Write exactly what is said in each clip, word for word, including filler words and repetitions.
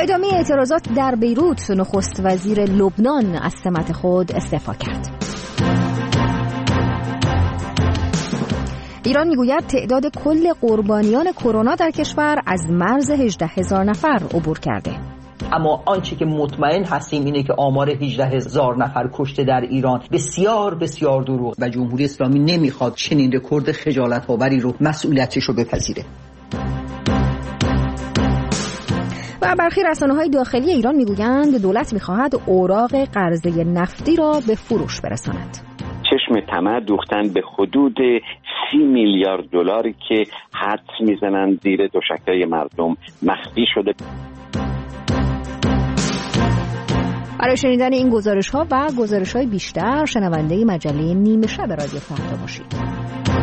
ادامه اعتراضات در بیروت، نخست وزیر لبنان از سمت خود استعفا کرد. ایران میگوید تعداد کل قربانیان کرونا در کشور از مرز هجده هزار نفر عبور کرده. اما آنچه که مطمئن هستیم اینه که آمار هجده هزار نفر کشته در ایران بسیار بسیار دروغ و جمهوری اسلامی نمیخواد چنین رکورد خجالت آوری رو مسئولیتش رو بپذیره. و برخی رسانه‌های داخلی ایران میگویند دولت میخواهد اوراق قرضه نفتی را به فروش برساند. چشم طمع دوختن به حدود سی میلیارد دلاری که حدس میزنند زیر دوشکای مردم مخفی شده. برای شنیدن این گزارش‌ها و گزارش‌های بیشتر شنونده مجله نیمه شب رادیو فردا باشید.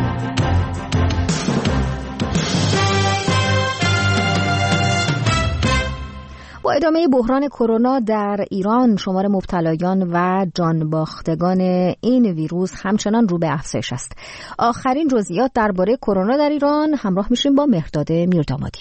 با ادامه بحران کرونا در ایران، شمار مبتلایان و جانباختگان این ویروس همچنان رو به افزایش است. آخرین جزئیات درباره کرونا در ایران همراه میشیم با مهرداد میردامادی.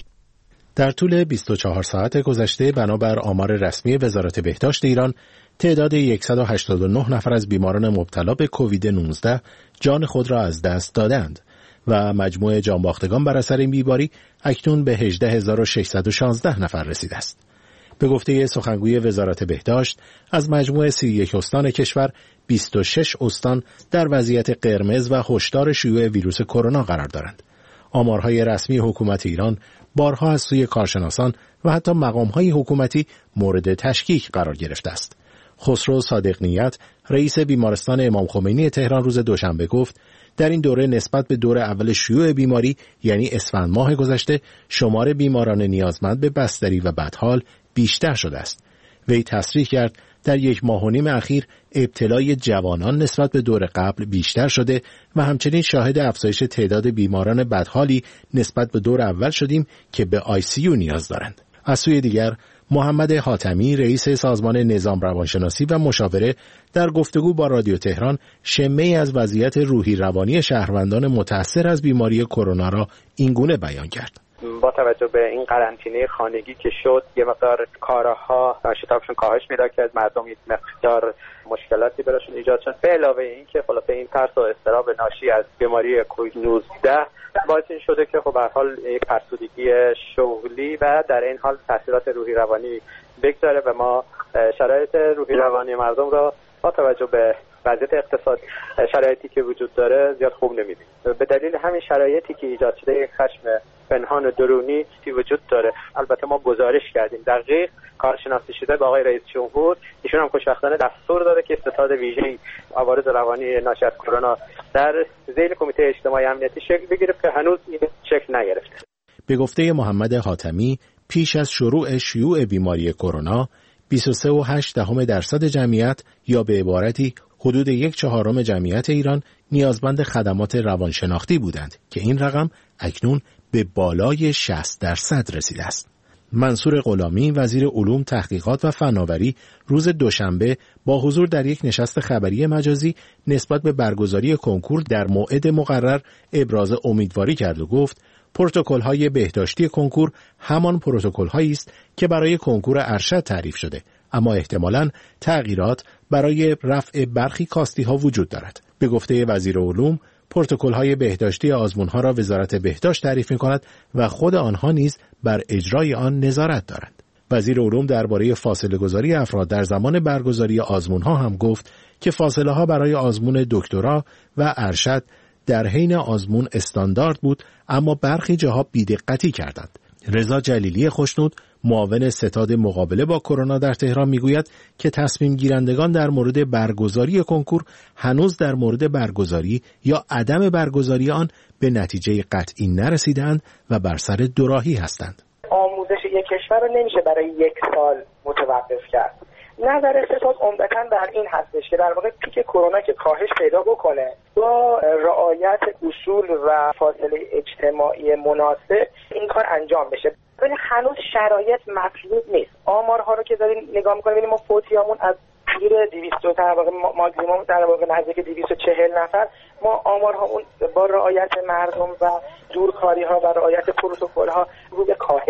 در طول بیست و چهار ساعت گذشته بنابر آمار رسمی وزارت بهداشت ایران، تعداد صد و هشتاد و نه نفر از بیماران مبتلا به کووید نوزده جان خود را از دست دادند و مجموع جانباختگان بر اثر این بیماری اکنون به هجده هزار و ششصد و شانزده نفر رسیده است. به گفته سخنگوی وزارت بهداشت، از مجموع سی و یک استان کشور، بیست و شش استان در وضعیت قرمز و هشدار شیوع ویروس کرونا قرار دارند. آمارهای رسمی حکومت ایران بارها از سوی کارشناسان و حتی مقامهای حکومتی مورد تشکیک قرار گرفته است. خسرو صادق نیت، رئیس بیمارستان امام خمینی تهران روز دوشنبه گفت در این دوره نسبت به دور اول شیوع بیماری یعنی اسفند ماه گذشته شمار بیماران نیازمند به بستری و بدحال بیشتر شده است. وی تصریح کرد در یک ماه و نیم اخیر ابتلای جوانان نسبت به دور قبل بیشتر شده و همچنین شاهد افزایش تعداد بیماران بدحالی نسبت به دور اول شدیم که به آی سی یو نیاز دارند. از سوی دیگر محمد حاتمی، رئیس سازمان نظام روانشناسی و مشاوره، در گفتگو با رادیو تهران شمه‌ای از وضعیت روحی روانی شهروندان متأثر از بیماری کرونا را اینگونه بیان کرد. با توجه به این قرنطینه خانگی که شد، یه مقدار کارها شتابشون کاهش پیدا کرد، مردم یک مقدار مشکلاتی براشون ایجاد شد. به علاوه این که خلاصه این ترس و اضطراب ناشی از بیماری کووید نوزده باعث این شده که خب به هر حال یک فرسودگی شغلی و در این حال تاثیرات روحی روانی بگذاره و ما شرایط روحی روانی مردم را با توجه به وضعیت اقتصاد شرایطی که وجود داره زیاد خوب نمی‌بینیم. به دلیل همین شرایطی که ایجاد شده یک خشم پنهان و درونی وجود داره. البته ما گزارش کردیم دقیق کارشناسی شده با آقای رئیس جمهور، ایشون هم خوشبختانه دستور داده که ستاد ویژه‌ای عوارض روانی ناشی از کرونا در ذیل کمیته اجتماعی امنیتی شکل بگیره که هنوز این شکل نگرفته. به گفته محمد حاتمی، پیش از شروع شیوع بیماری کرونا بیست و سه و هشت دهم درصد جمعیت یا به عبارتی حدود یک چهارم جمعیت ایران نیازمند خدمات روانشناختی بودند که این رقم اکنون به بالای شصت درصد رسیده است. منصور غلامی، وزیر علوم، تحقیقات و فناوری، روز دوشنبه با حضور در یک نشست خبری مجازی نسبت به برگزاری کنکور در موعد مقرر ابراز امیدواری کرد و گفت پروتکل‌های بهداشتی کنکور همان پروتکل‌هایی است که برای کنکور ارشد تعریف شده، اما احتمالاً تغییرات برای رفع برخی کاستی‌ها وجود دارد. به گفته وزیر علوم، پروتکل‌های بهداشتی آزمون‌ها را وزارت بهداشت تعریف می‌کند و خود آنها نیز بر اجرای آن نظارت دارند. وزیر علوم درباره فاصله‌گذاری افراد در زمان برگزاری آزمون‌ها هم گفت که فاصله‌ها برای آزمون دکترا و ارشد در حین آزمون استاندارد بود، اما برخی جاها بی‌دقتی کردند. رضا جلیلی خوشنود، معاون ستاد مقابله با کرونا در تهران میگوید که تصمیم گیرندگان در مورد برگزاری کنکور هنوز در مورد برگزاری یا عدم برگزاری آن به نتیجه قطعی نرسیدند و بر سر دوراهی هستند. آموزش یک کشور رو نمیشه برای یک سال متوقف کرد. نظر ستاد عمدتاً در این هستش که در واقع پیک کرونا که کاهش پیدا بکنه با رعایت اصول و فاصله اجتماعی مناسب این کار انجام بشه. ولی هنوز شرایط مطلوب نیست. آمارها رو که داریم نگاه می‌کنیم ببینیم ما فوتیامون از حدود دویست در واقع ماکسیمم در واقع نزدیک دویست و چهل نفر، ما آمارها اون با رعایت مردم و دورکاری‌ها و رعایت پروتکل‌ها رو به کاهشه.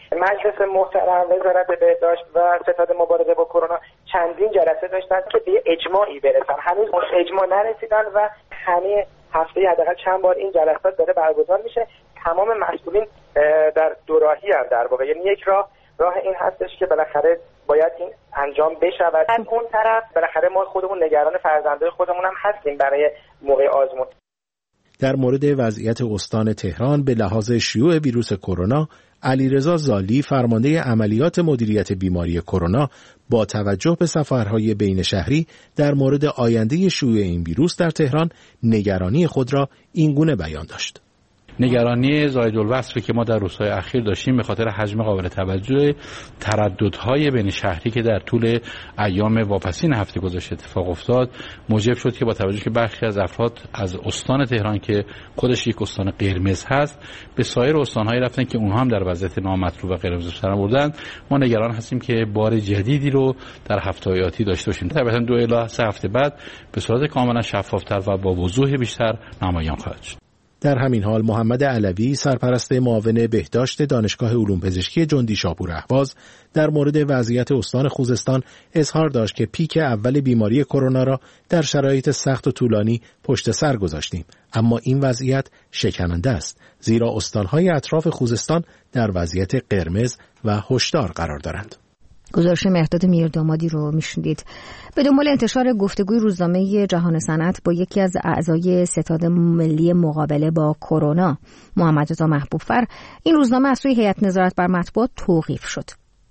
مجلس محترم، وزارت بهداشت و ستاد مبارزه با کرونا چندین جلسه داشتن که به اجماعی برسن. هنوز اجماع نرسیدن و همه هفته حداقل چند بار این جلسات داره برگزار میشه. تمام مسئولین در دوراهی هم در واقع، یعنی یک راه راه این هستش که بالاخره باید این انجام بشود. از اون طرف بالاخره ما خودمون نگران فرزندای خودمون هم هستیم برای موقع آزمون. در مورد وضعیت استان تهران به لحاظ شیوع ویروس کرونا، علیرضا زالی فرمانده عملیات مدیریت بیماری کرونا با توجه به سفرهای بین شهری در مورد آینده شیوع این ویروس در تهران نگرانی خود را اینگونه بیان داشت. نگرانی زایدالوصفی که ما در روزهای اخیر داشتیم به خاطر حجم قابل توجه ترددهای بین شهری که در طول ایام واپسین هفته گذشته اتفاق افتاد موجب شد که با توجه که برخی از افراد از استان تهران که خودش یک استان قرمز هست به سایر استان‌های رفتن که اونها هم در وضعیت نامطلوب و قرمز قرار بردن، ما نگران هستیم که بار جدیدی رو در هفته آتی داشته باشیم. طبعاً دو الی سه هفته بعد به صورت کاملا شفافتر و با وضوح بیشتر نمایان خواهد شد. در همین حال محمد علوی سرپرست معاون بهداشت دانشگاه علوم پزشکی جندی شاپور اهواز در مورد وضعیت استان خوزستان اظهار داشت که پیک اول بیماری کرونا را در شرایط سخت و طولانی پشت سر گذاشتیم، اما این وضعیت شکننده است، زیرا استان‌های اطراف خوزستان در وضعیت قرمز و هشدار قرار دارند. گزارش مهرداد میردامادی رو میشنیدید. به دنبال انتشار گفتگوی روزنامه جهان صنعت با یکی از اعضای ستاد ملی مقابله با کرونا، محمد رضا محبوبفر، این روزنامه از سوی هیئت نظارت بر مطبوعات توقیف شد.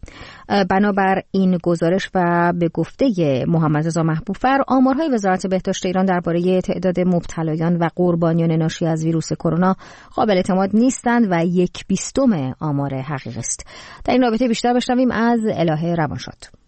بنابر این گزارش و به گفته محمد رضا محبوبفر، آمارهای وزارت بهداشت ایران درباره تعداد مبتلایان و قربانیان ناشی از ویروس کرونا قابل اعتماد نیستند و یک بیستم آمار حقیقی است. در این رابطه بیشتر بشنویم از الهه روانشاد.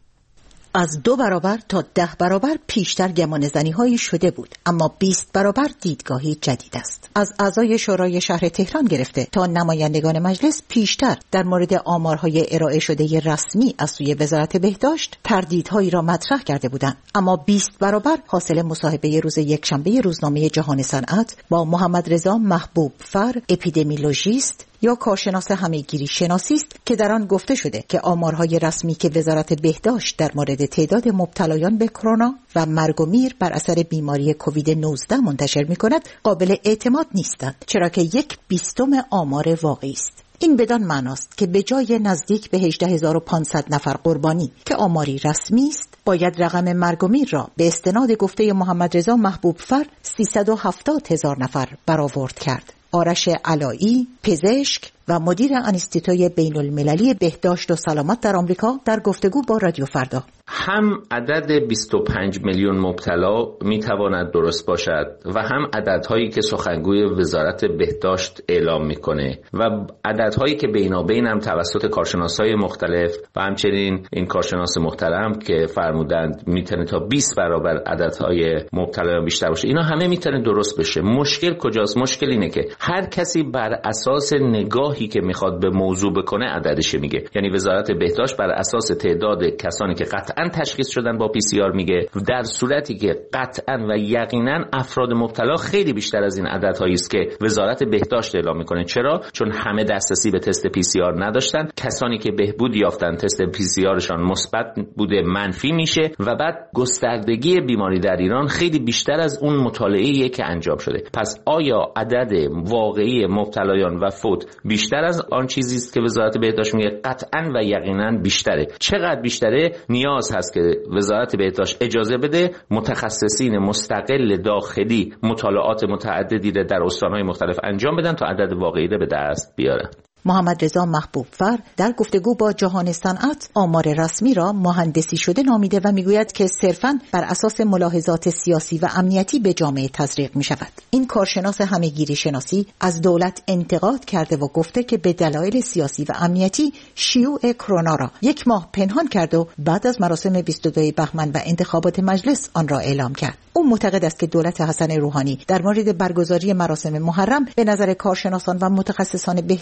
از دو برابر تا ده برابر پیشتر گمانه‌زنی هایی شده بود، اما بیست برابر دیدگاهی جدید است. از اعضای شورای شهر تهران گرفته تا نمایندگان مجلس پیشتر در مورد آمارهای ارائه شده رسمی از سوی وزارت بهداشت تردیدهایی را مطرح کرده بودند، اما بیست برابر حاصل مصاحبه روز یکشنبه روزنامه جهان صنعت با محمد رضا محبوبفر، اپیدمیولوژیست یا کارشناس همه‌گیری شناسی است که در آن گفته شده که آمارهای رسمی که وزارت بهداشت در مورد تعداد مبتلایان به کرونا و مرگ و میر بر اثر بیماری کووید نوزده منتشر می‌کند قابل اعتماد نیستند، چرا که یک بیستم آمار واقعی است. این بدان معناست که به جای نزدیک به هجده هزار و پانصد نفر قربانی که آماری رسمی است، باید رقم مرگ و میر را به استناد گفته محمد رضا محبوبفر سیصد و هفتاد هزار نفر برآورد کرد. آرش علایی، پزشک و مدیر انستیتوی بین المللی بهداشت و سلامت در آمریکا در گفتگو با رادیو فردا: هم عدد بیست و پنج میلیون مبتلا میتواند درست باشد و هم عددهایی که سخنگوی وزارت بهداشت اعلام میکنه و عددهایی که بینابین هم توسط کارشناسای مختلف و همچنین این کارشناس محترم که فرمودند میتونه تا بیست برابر عددهای مبتلا بیشتر باشه، اینا همه میتونه درست بشه. مشکل کجاست؟ مشکل اینه که هر کسی بر اساس نگاهی که میخواد به موضوع بکنه عددش میگه. یعنی وزارت بهداشت بر اساس تعداد کسانی که قطعا تشخیص شدن با پی سی آر میگه، در صورتی که قطعا و یقینا افراد مبتلا خیلی بیشتر از این عددهایی است که وزارت بهداشت اعلام میکنه. چرا؟ چون همه دسترسی به تست پی سی آر نداشتن. کسانی که بهبود یافتن تست پی سی آرشان مثبت بوده منفی میشه و بعد گستردگی بیماری در ایران خیلی بیشتر از اون مطالعه‌ای که انجام شده. پس آیا عدد واقعی مبتلایان و فوت بیشتر از آن چیزی است که وزارت بهداشت میگه؟ قطعا و یقینا بیشتره. چقدر بیشتره؟ نیاز هست که وزارت بهداشت اجازه بده متخصصین مستقل داخلی مطالعات متعددی را در استان‌های مختلف انجام بدن تا عدد واقعی را به دست بیارن. محمد رضا محبوبفر در گفتگو با جهان صنعت آمار رسمی را مهندسی شده نامیده و میگوید که صرفاً بر اساس ملاحظات سیاسی و امنیتی به جامعه تزریق می شود. این کارشناس همه‌گیری شناسی از دولت انتقاد کرده و گفته که به دلایل سیاسی و امنیتی شیوع کرونا را یک ماه پنهان کرد و بعد از مراسم بیست و دو بهمن و انتخابات مجلس آن را اعلام کرد. او معتقد است که دولت حسن روحانی در مورد برگزاری مراسم محرم به نظر کارشناسان و متخصصان بهداشتی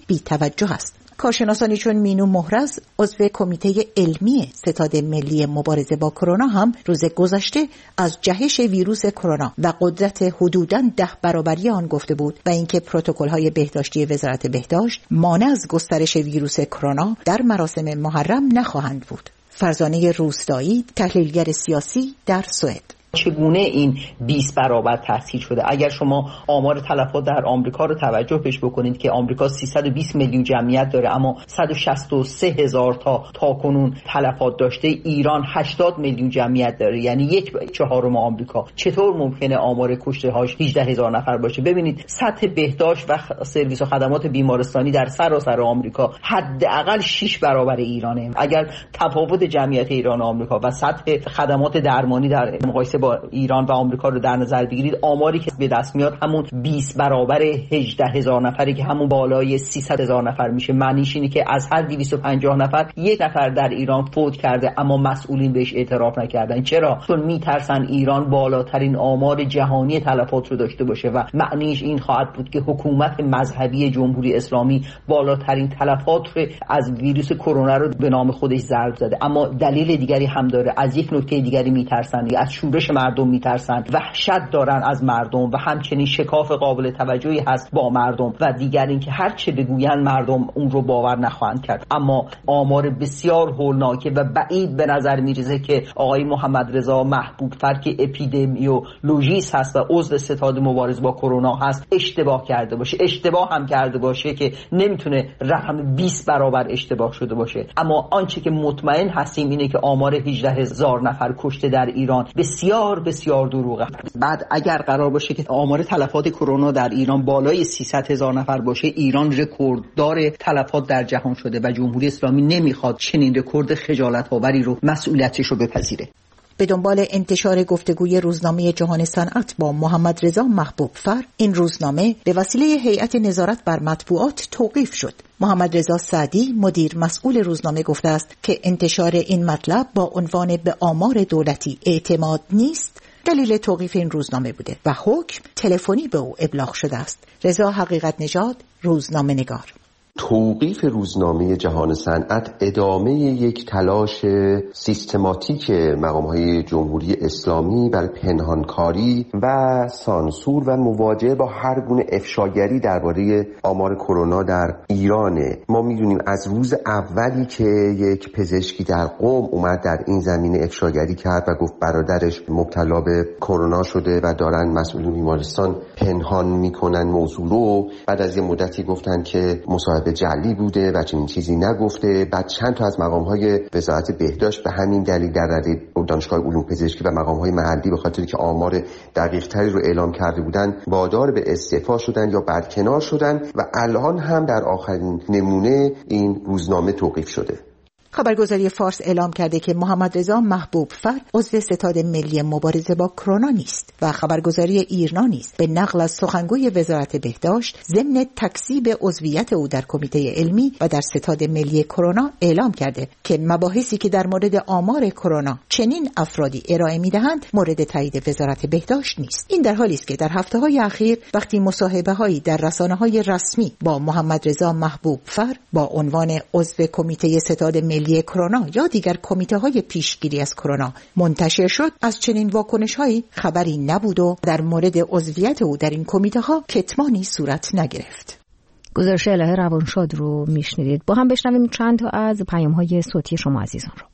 بی توجه است. کارشناسانی چون مینو مهرز عضو کمیته علمی ستاد ملی مبارزه با کرونا هم روز گذشته از جهش ویروس کرونا و قدرت حدوداً ده برابری آن گفته بود و اینکه پروتکل‌های بهداشتی وزارت بهداشت مانع از گسترش ویروس کرونا در مراسم محرم نخواهند بود. فرزانه روستایی، تحلیلگر سیاسی در سوئد: چگونه این بیست برابر تحصیل شده؟ اگر شما آمار تلفات در آمریکا رو توجه بهش بکنید که آمریکا سیصد و بیست میلیون جمعیت داره اما صد و شصت و سه هزار تا تاکنون تلفات داشته، ایران هشتاد میلیون جمعیت داره، یعنی یک چهارم آمریکا. چطور ممکنه آمار کشته هاش هجده هزار نفر باشه؟ ببینید سطح بهداشت و سرویس و خدمات بیمارستانی در سراسر آمریکا حداقل شش برابر ایرانه. اگر تفاوت جمعیت ایران و آمریکا و سطح خدمات درمانی در مقایسه با ایران و آمریکا رو در نظر بگیرید، آماری که به دست میاد همون بیست برابر هجده هزار نفری که همون بالای سیصد هزار نفر میشه. معنیش اینه که از هر دویست و پنجاه نفر یک نفر در ایران فوت کرده اما مسئولین بهش اعتراف نکردن. چرا؟ چون میترسن ایران بالاترین آمار جهانی تلفات رو داشته باشه و معنیش این خواهد بود که حکومت مذهبی جمهوری اسلامی بالاترین تلفات رو از ویروس کرونا رو به نام خودش ضرب زده. اما دلیل دیگری هم داره. از یک نکته دیگری میترسن، از شورش مردم میترسن، وحشت دارن از مردم و همچنین شکاف قابل توجهی هست با مردم و دیگر اینکه هر چه بگوین مردم اون رو باور نخواهند کرد. اما آمار بسیار هولناکه و بعید به نظر میرسه که آقای محمد رضا محبوب‌فر که اپیدمیولوژیست هست و عضو ستاد مبارزه با کرونا هست اشتباه کرده باشه. اشتباه هم کرده باشه که نمیتونه رقم بیست برابر اشتباه شده باشه. اما آنچه که مطمئن هستیم اینه که آمار هجده هزار نفر کشته در ایران بسیار بسیار دروغه. بعد اگر قرار باشه که آمار تلفات کرونا در ایران بالای سیصد هزار نفر باشه، ایران رکورددار تلفات در جهان شده و جمهوری اسلامی نمیخواد چنین رکورد خجالت آوری رو مسئولیتش رو بپذیره. به دنبال انتشار گفتگوی روزنامه جهان صنعت با محمد رضا محبوب‌فر، این روزنامه به وسیله هیئت نظارت بر مطبوعات توقیف شد. محمد رضا سعدی، مدیر مسئول روزنامه، گفته است که انتشار این مطلب با عنوان به آمار دولتی اعتماد نیست دلیل توقیف این روزنامه بوده و حکم تلفنی به او ابلاغ شده است. رضا حقیقت نژاد، روزنامه نگار: توقیف روزنامه جهان صنعت ادامه یک تلاش سیستماتیک مقام‌های جمهوری اسلامی برای پنهانکاری و سانسور و مواجهه با هر گونه افشاگری درباره آمار کرونا در ایرانه. ما می‌دونیم از روز اولی که یک پزشکی در قم اومد در این زمینه افشاگری کرد و گفت برادرش مبتلا به کرونا شده و دارن مسئولین بیمارستان پنهان میکنن موضوع رو، بعد از یه مدتی گفتن که مصاحبه جعلی بوده و چنین چیزی نگفته. بعد چند تا از مقام‌های وزارت بهداشت به همین دلیل در رده دانشگاه علوم پزشکی و مقام‌های محلی به خاطر که آمار دقیق‌تری رو اعلام کرده بودن وادار به استعفا شدن یا برکنار شدن و الان هم در آخرین نمونه این روزنامه توقیف شده. خبرگزاری فارس اعلام کرده که محمد رضا محبوب‌فر عضو ستاد ملی مبارزه با کرونا نیست و خبرگزاری ایرنا نیز به نقل از سخنگوی وزارت بهداشت ضمن تکذیب عضویت او در کمیته علمی و در ستاد ملی کرونا اعلام کرده که مباحثی که در مورد آمار کرونا چنین افرادی ارائه می‌دهند مورد تایید وزارت بهداشت نیست. این در حالی است که در هفته‌های اخیر وقتی مصاحبه‌هایی در رسانه‌های رسمی با محمد رضا محبوب‌فر با عنوان عضو کمیته ستاد ملی کرونا یا دیگر کمیته های پیشگیری از کرونا منتشر شد، از چنین واکنش هایی خبری نبود و در مورد عضویت او در این کمیته ها کتمانی صورت نگرفت. گزارش الهه روانشاد رو میشنیدید. با هم بشنویم چند تا از پیام های صوتی شما عزیزان رو.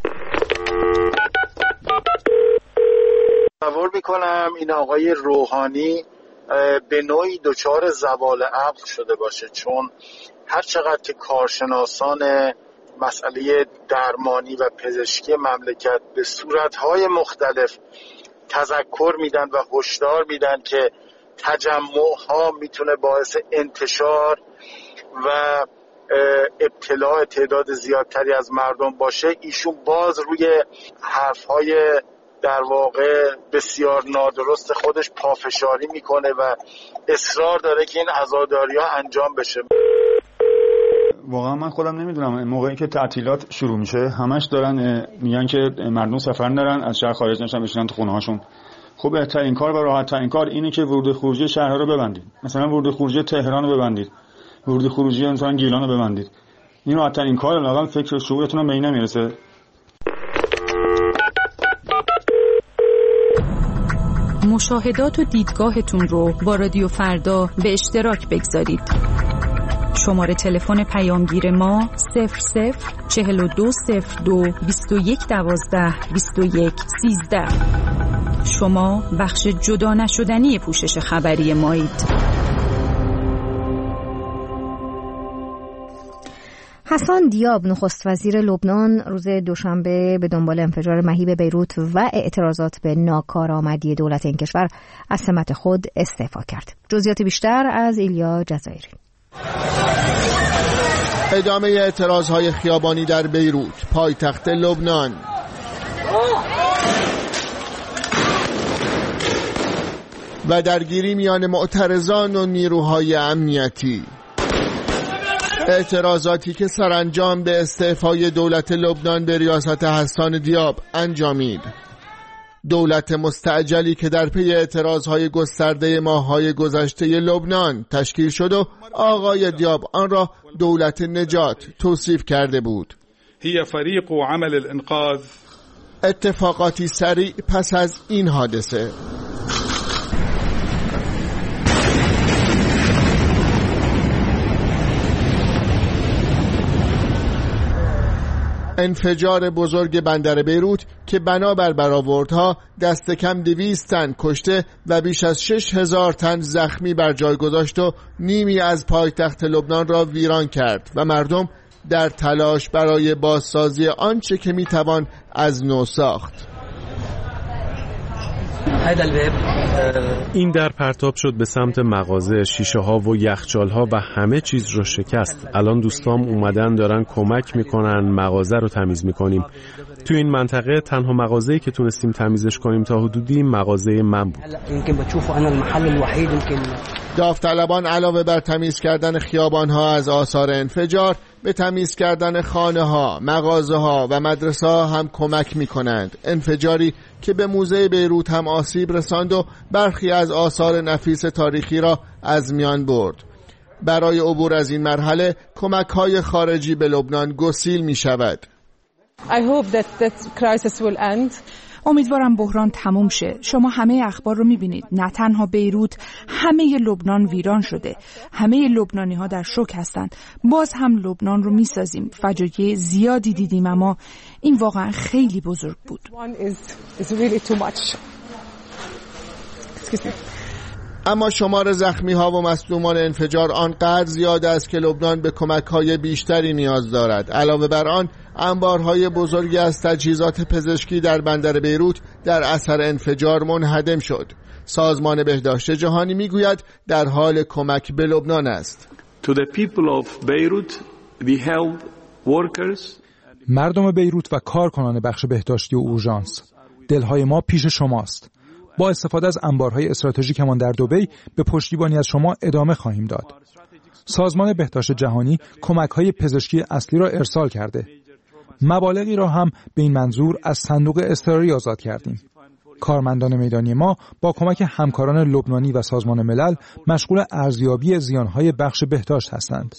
تصور میکنم این آقای روحانی به نوعی دچار زوال عقل شده باشه، چون هر چقدر که کارشناسان مسئله درمانی و پزشکی مملکت به صورتهای مختلف تذکر میدن و هشدار میدن که تجمعها میتونه باعث انتشار و ابتلاع تعداد زیادتری از مردم باشه، ایشون باز روی حرفهای در واقع بسیار نادرست خودش پافشاری میکنه و اصرار داره که این عزاداری‌ها انجام بشه. واقعا من خودم نمیدونم، موقعی که تعطیلات شروع میشه همش دارن میگن که مردم سفر نرن، از شهر خارج نشن، بشینن تو خونه هاشون. خب بهترین کار و راحت ترین کار اینه که ورود خروجی شهرها رو ببندید. مثلا ورود خروجی تهران رو ببندید. ورودی خروجی مثلا گیلانو ببندید. این راحت ترین کار، لااقل فکر شعورتون هم به این نمیرسه. مشاهدات و دیدگاهتون رو با رادیو فردا به اشتراک بگذارید. شماره تلفن پیامگیر ما صفر صفر چهل و دو صفر دو بیست و یک دوازده بیست و یک سیزده. شما بخش جدا نشدنی پوشش خبری مایید. حسان دیاب نخست وزیر لبنان روز دوشنبه به دنبال انفجار مهیب بیروت و اعتراضات به ناکارآمدی دولت این کشور از سمت خود استعفا کرد. جزئیات بیشتر از ایلیا جزایری. ادامه اعتراضهای خیابانی در بیروت، پایتخت لبنان. و درگیری میان معترضان و نیروهای امنیتی. اعتراضاتی که سرانجام به استعفای دولت لبنان به ریاست حسان دیاب انجامید. دولت مستعجلی که در پی اعتراضهای گسترده ماه‌های گذشته لبنان تشکیل شد و آقای دیاب آن را دولت نجات توصیف کرده بود. هي فريق عمل الانقاذ. اتفاقاتی سریع پس از این حادثه. انفجار بزرگ بندر بیروت که بنابر برآوردها دست کم دویست تن کشته و بیش از شش هزار تن زخمی بر جای گذاشت و نیمی از پایتخت لبنان را ویران کرد و مردم در تلاش برای بازسازی آنچه که میتوان از نو ساخت. این در پرتاب شد به سمت مغازه، شیشه ها و یخچال ها و همه چیز رو شکست. الان دوستام اومدن دارن کمک میکنن مغازه رو تمیز میکنیم. تو این منطقه تنها مغازه‌ای که تونستیم تمیزش کنیم تا حدودی مغازه من بود. داوطلبان علاوه بر تمیز کردن خیابان ها از آثار انفجار، به تمیز کردن خانه ها، مغازه ها و مدرسه ها هم کمک می کنند. انفجاری که به موزه بیروت هم آسیب رساند و برخی از آثار نفیس تاریخی را از میان برد. برای عبور از این مرحله کمک های خارجی به لبنان گسیل می شود. I hope that that crisis will end. امیدوارم بحران تموم شه. شما همه اخبار رو میبینید. نه تنها بیروت، همه لبنان ویران شده. همه لبنانی ها در شوک هستند. باز هم لبنان رو میسازیم. فجایع زیادی دیدیم اما این واقعا خیلی بزرگ بود. اما شمار زخمی ها و مصدومان انفجار آنقدر زیاد است که لبنان به کمک های بیشتری نیاز دارد. علاوه بر آن انبارهای بزرگی از تجهیزات پزشکی در بندر بیروت در اثر انفجار منهدم شد. سازمان بهداشت جهانی میگوید در حال کمک به لبنان است. To the people of Beirut, the health workers. مردم بیروت و کارکنان بخش بهداشتی و اورژانس، دلهای ما پیش شماست. با استفاده از انبارهای استراتژیکمان در دبی به پشتیبانی از شما ادامه خواهیم داد. سازمان بهداشت جهانی کمک‌های پزشکی اصلی را ارسال کرده. مبالغی را هم به این منظور از صندوق اضطراری آزاد کردیم. کارمندان میدانی ما با کمک همکاران لبنانی و سازمان ملل مشغول ارزیابی زیانهای بخش بهداشت هستند.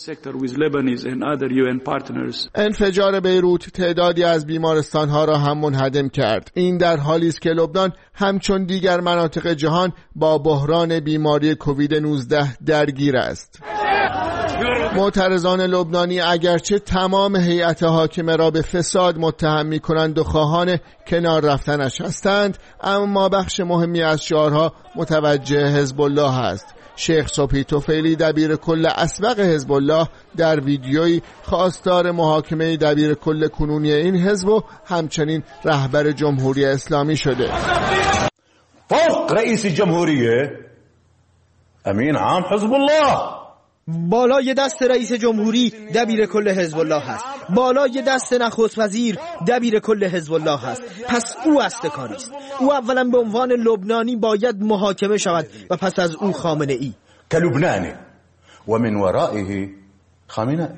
انفجار بیروت تعدادی از بیمارستانها را هم منهدم کرد. این در حالی است که لبنان همچون دیگر مناطق جهان با بحران بیماری کووید نوزده درگیر است. معترضان لبنانی اگرچه تمام هیئت حاکمه را به فساد متهم می‌کنند و خواهان کنار رفتنش هستند، اما بخش مهمی از شعارها متوجه حزب الله است. شیخ صبحی طفیلی دبیر کل اسبق حزب الله در ویدیویی خواستار محاکمه دبیر کل کنونی این حزب و همچنین رهبر جمهوری اسلامی شده. فوق رئیس جمهوریه امین عام حزب الله، بالای دست رئیس جمهوری دبیر کل حزب الله هست، بالای دست نخست وزیر دبیر کل حزب الله هست. پس او استکاری است. او اولا به عنوان لبنانی باید محاکمه شود و پس از او خامنه ای کلبنانی و من ورائه خامنه ای.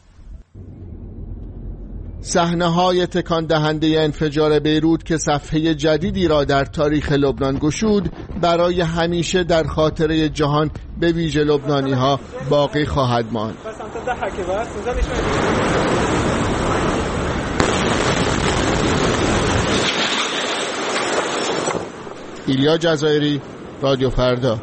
صحنه‌های تکان دهنده انفجار بیروت که صفحه جدیدی را در تاریخ لبنان گشود، برای همیشه در خاطره جهان به ویژه لبنانی ها باقی خواهد ماند. ایلیا جزایری، رادیو فردا.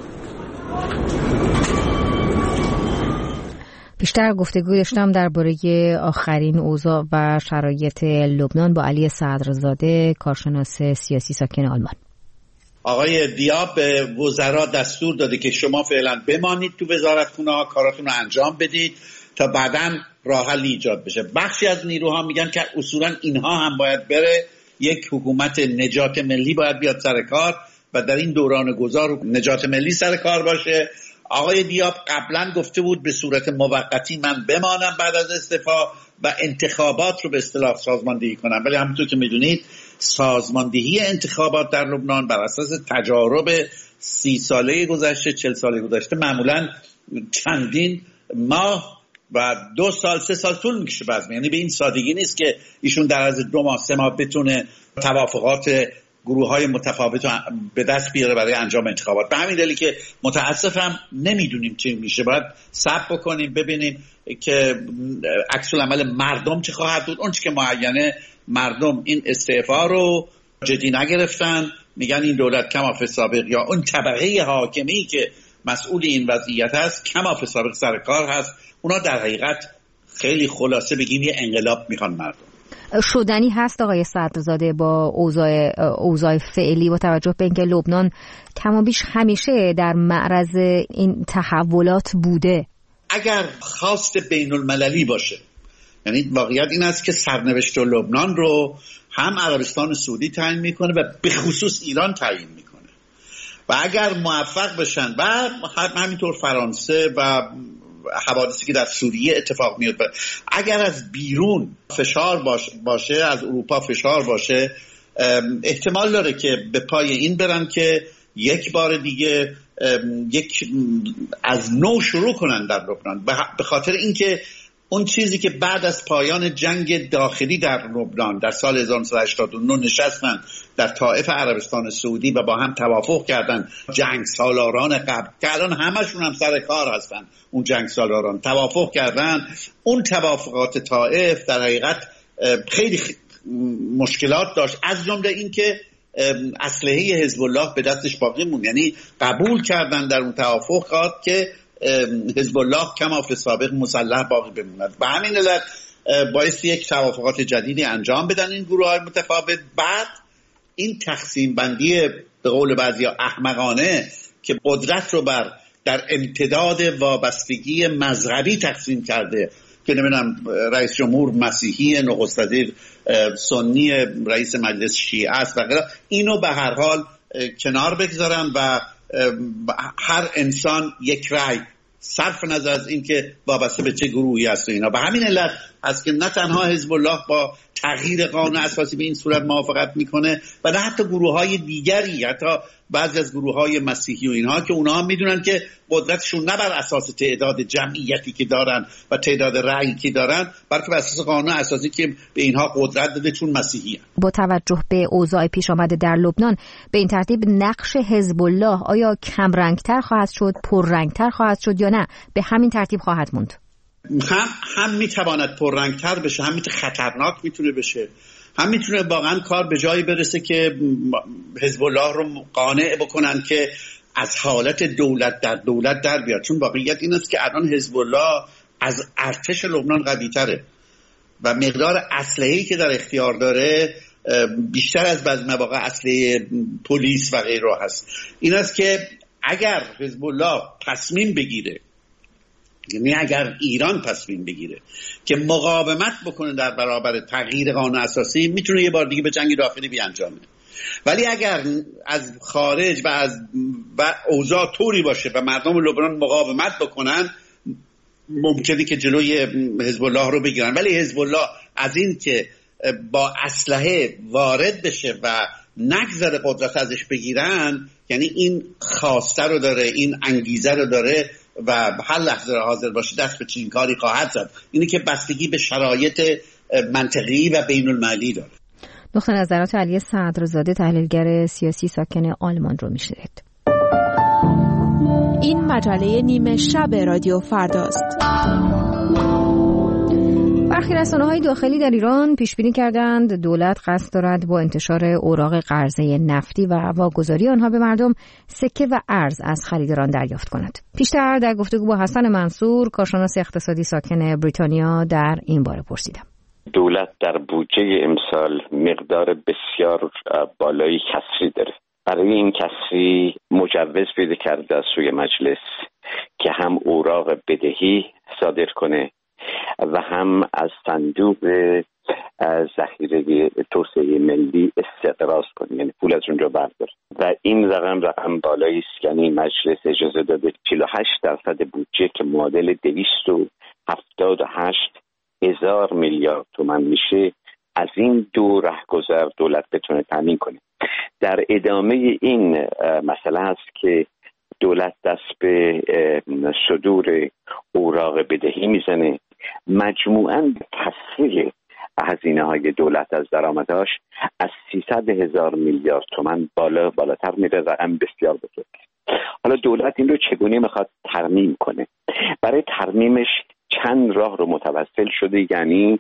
بیشتر گفتگو داشتم درباره آخرین اوضاع و شرایط لبنان با علی صدرزاده، کارشناس سیاسی ساکن آلمان. آقای دیاب به وزرا دستور داده که شما فعلا بمانید تو وزارتخونه‌ها، کاراتون رو انجام بدید تا بعداً راه حل ایجاد بشه. بخشی از نیروها میگن که اصولاً اینها هم باید بره، یک حکومت نجات ملی باید بیاد سر کار و در این دوران گذار نجات ملی سر کار باشه. آقای دیاب قبلا گفته بود به صورت موقتی من بمانم بعد از استعفا و انتخابات رو به اصطلاح سازماندهی کنم، ولی همونطور که میدونید سازماندهی انتخابات در لبنان بر اساس تجارب سی ساله گذشته، چل ساله گذشته معمولا چندین ماه و دو سال سه سال طول میکشه بعضی، یعنی به این سادگی نیست که ایشون در از دو ماه سه ماه بتونه توافقات گروه های متفاوت به دست بیاره برای انجام انتخابات. به همین دلیلی که متاسفم نمیدونیم چی میشه، باید صبر بکنیم ببینیم که عکس العمل مردم چه خواهد بود. اون چی که معینه مردم این استعفا رو جدی نگرفتن، میگن این دولت کماف سابق یا اون طبقه حاکمی که مسئول این وضعیت هست کماف سابق سر کار هست. اونا در حقیقت خیلی خلاصه بگیم یه انقلاب میخوان مردم. شدنی هست آقای صدرزاده با اوضاع اوضاع فعلی با توجه به اینکه لبنان کم و بیش همیشه در معرض این تحولات بوده؟ اگر خواست بین المللی باشه، یعنی واقعیت این است که سرنوشت لبنان رو هم عربستان سعودی تعیین میکنه و به خصوص ایران تعیین میکنه و اگر موفق بشن و همینطور فرانسه و حوادثی که در سوریه اتفاق میفته، اگر از بیرون فشار باشه از اروپا فشار باشه، احتمال داره که به پای این برن که یک بار دیگه یک از نو شروع کنن در لبنان، به خاطر اینکه اون چیزی که بعد از پایان جنگ داخلی در لبنان در سال هزار و نهصد و هشتاد و نه نشستن در طائف عربستان سعودی و با هم توافق کردن، جنگ سالاران قبل که الان همشون هم سر کار هستن، اون جنگ سالاران توافق کردن، اون توافقات طائف در حقیقت خیلی مشکلات داشت، از جمله این که اسلحه حزب الله به دستش باقی موند. یعنی قبول کردن در اون توافقات که حزب الله کماف سابق مسلح باقی بموند. به همین علت باعث یک توافقات جدیدی انجام بدن این گروه های متفاوت. بعد این تقسیم بندی به قول بعضیا احمقانه که قدرت رو بر در امتداد وابستگی مذهبی تقسیم کرده که نمیدونم رئیس جمهور مسیحی، نخست وزیر سنی، رئیس مجلس شیعه است و غیره، اینو به هر حال کنار بگذارن و هر انسان یک رأی صرف نظر از این که وابسته به چه گروهی است و اینا. به همین علت هست که نه تنها حزب الله با تغییر قانون اساسی به این صورت موافقت میکنه و نه حتی گروه های دیگری، حتی بعضی از گروه های مسیحی و اینها که اونها میدونن که قدرتشون نه بر اساس تعداد جمعیتی که دارن و تعداد رأیی که دارن، بلکه بر اساس قانون اساسی که به اینها قدرت داده چون مسیحی هستند. با توجه به اوضاع پیش آمده در لبنان، به این ترتیب نقش حزب الله آیا کم رنگتر خواهد شد، پر رنگتر خواهد شد یا نه به همین ترتیب خواهد موند؟ هم هم میتواند پررنگتر بشه، هم میتونه خطرناک میتونه بشه، هم میتونه واقعا کار به جایی برسه که حزب الله رو قانع بکنن که از حالت دولت در دولت در بیاد. چون واقعیت این است که الان حزب الله از ارتش لبنان قوی تره و مقدار اسلحه‌ای که در اختیار داره بیشتر از بعضی مواقع اسلحه پلیس و غیره هست. این است که اگر حزب الله تصمیم بگیره، یعنی اگر ایران تصمیم بگیره که مقاومت بکنه در برابر تغییر قانون اساسی، میتونه یه بار دیگه به جنگ داخلی بیانجامه. ولی اگر از خارج و از و اوضاع طوری باشه و مردم لبنان مقاومت بکنن، ممکنه که جلوی حزب الله رو بگیرن. ولی حزب الله از این که با اسلحه وارد بشه و نگذره قدرت ازش بگیرن، یعنی این خواسته رو داره، این انگیزه رو داره و هر لحظه حاضر باشه دست به چنین کاری خواهد زد. اینه که بستگی به شرایط منطقی و بین المللی داره. نقطه نظرات علی صدرزاده، تحلیلگر سیاسی ساکن آلمان رو میشنوید. این مجله نیمه شب رادیو فرداست. برخی رسانه‌های داخلی در ایران پیش بینی کردند دولت قصد دارد با انتشار اوراق قرضه نفتی و واگذاری آنها به مردم سکه و ارز از خریداران دریافت کند. پیشتر در گفتگو با حسن منصور، کارشناس اقتصادی ساکن بریتانیا، در این باره پرسیدم. دولت در بودجه امسال مقدار بسیار بالایی کسری داره. برای این کسری مجوز پیدا کرده از سوی مجلس که هم اوراق بدهی صادر کنه و هم از صندوق ذخیره توسعه ملی استقراض کنه، یعنی پول از اونجا برداره و این رقم رقم بالایی است. یعنی مجلس اجازه داده چهل و هشت درصد بودجه که معادل دویست و هفتاد و هشت هزار میلیارد تومان میشه از این دو رهگذر دولت بتونه تامین کنه. در ادامه این مسئله هست که دولت دست به صدور اوراق بدهی میزنه. مجموعاً تصفیه هزینه های دولت از درآمدهاش از سیصد هزار میلیارد تومان بالا بالاتر میره، رقم بسیار بزرگ. حالا دولت این رو چگونه میخواد ترمیم کنه؟ برای ترمیمش چند راه رو متوسل شده، یعنی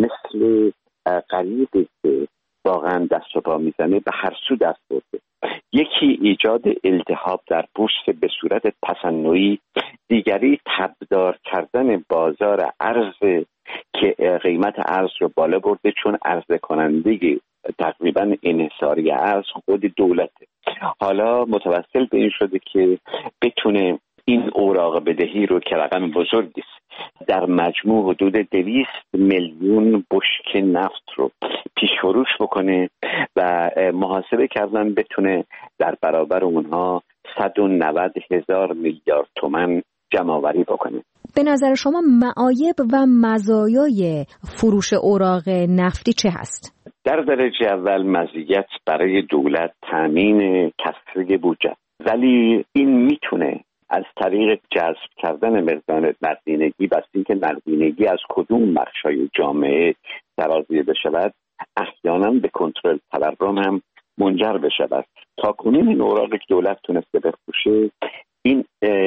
مثل قریبی که واقعا دست و پا میزنه به هر سو دست برده. یکی ایجاد التهاب در بورس به صورت تصنعی، دیگری تبدار کردن بازار ارز که قیمت ارز رو بالا برده، چون عرضه کننده تقریبا انحصاری ارز خود دولته. حالا متوسل به این شده که بتونه این اوراق بدهی رو که رقم بزرگی است در مجموع حدود دویست میلیون بشکه نفت رو پیش فروش بکنه و محاسبه کردن بتونه در برابر اونها صد و نود هزار میلیارد تومان جمع آوری بکنه. به نظر شما معایب و مزایای فروش اوراق نفتی چه هست؟ در درجه اول مزیت برای دولت تامین کسری بودجه، ولی این میتونه از طریق جذب کردن مقدار نقدینگی، بستین که نقدینگی از کدوم بخش‌های جامعه سرازیر بشود، احیانا به کنترل تورم هم منجر بشود. تا کنون این اوراقی که دولت تونسته بفروشه، این